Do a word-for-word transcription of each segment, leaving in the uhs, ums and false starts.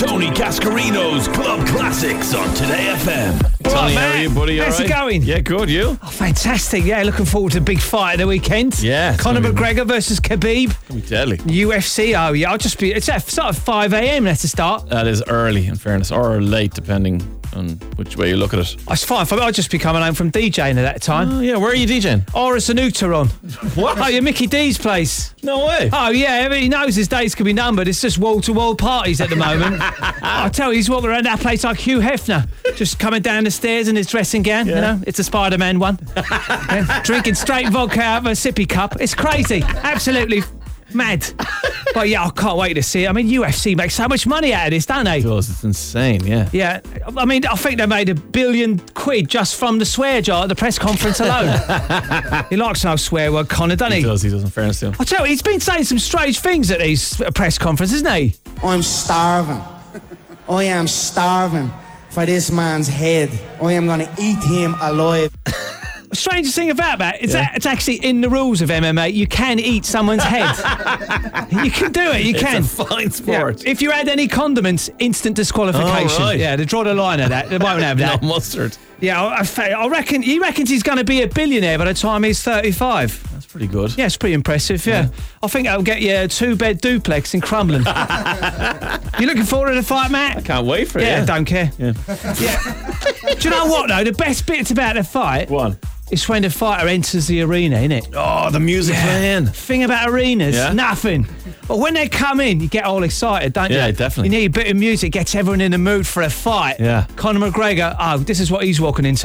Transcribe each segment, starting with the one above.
Tony Cascarino's Club Classics on Today F M. Tony, how are you, buddy? How's all right? it going? Yeah, good. You? Oh, fantastic. Yeah, looking forward to the big fight at the weekend. Yeah, it's Conor gonna be- McGregor versus Khabib. Can be deadly. U F C. Oh, yeah. I'll just be. It's at sort of five a.m. That's the start. That is early, in fairness, or late, depending on which way you look at it. It's fine for me. I'll just be coming home from DJing at that time. Oh, yeah. Where are you DJing? Oris and Uteron. What? Oh, yeah, Mickey D's place. No way. Oh, yeah. I mean, he knows his days can be numbered. It's just wall-to-wall parties at the moment. I tell you, he's walking around that place like Hugh Hefner, just coming down the stairs in his dressing gown. Yeah. You know, it's a Spider-Man one. Yeah, drinking straight vodka out of a sippy cup. It's crazy. Absolutely mad. But yeah, I can't wait to see it. I mean, U F C makes so much money out of this, don't they? It does. It's insane, yeah. Yeah, I mean, I think they made a billion quid just from the swear jar at the press conference alone. He likes no swear word, Conor, doesn't he? He does. He does, in fairness to him. I tell you, he's been saying some strange things at these press conferences, isn't he? I'm starving. I am starving for this man's head. I am going to eat him alive. The strangest thing about that is Yeah. that it's actually in the rules of M M A. You can eat someone's head. You can do it. You can. It's a fine Yeah. sport. If you add any condiments, instant disqualification. Oh, right. Yeah, they draw the line at that. They won't have that. No mustard. Yeah, I, I, I reckon he reckons he's going to be a billionaire by the time he's thirty-five. That's pretty good. Yeah, it's pretty impressive, yeah. I think that'll get you a two-bed duplex in Crumlin. You looking forward to the fight, Matt? Can't wait for it. Yeah, Yeah. don't care. Yeah. Yeah. Do you know what, though? The best bits about the fight Go on. is when the fighter enters the arena, innit? Oh, the music playing. Thing about arenas, Yeah. nothing. But when they come in, you get all excited, don't you? Yeah, definitely. You need a bit of music, gets everyone in the mood for a fight. Yeah. Conor McGregor, oh, this is what he's walking into.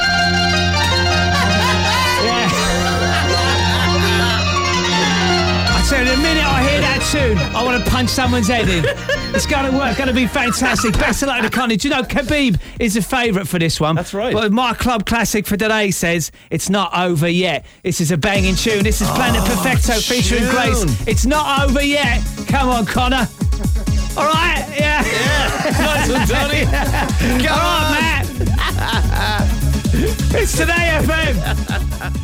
Yeah. I tell you, the minute I hear that tune, I want to punch someone's head in. It's going to work, going to be fantastic. Best of luck to Conor. Do you know, Khabib is a favourite for this one. That's right. But my club classic for today says it's not over yet. This is a banging tune. This is Planet Perfecto featuring tune. Grace. It's not over yet. Come on, Conor. All right? Yeah. Nice one, Tony. All right, Matt. It's Today F M.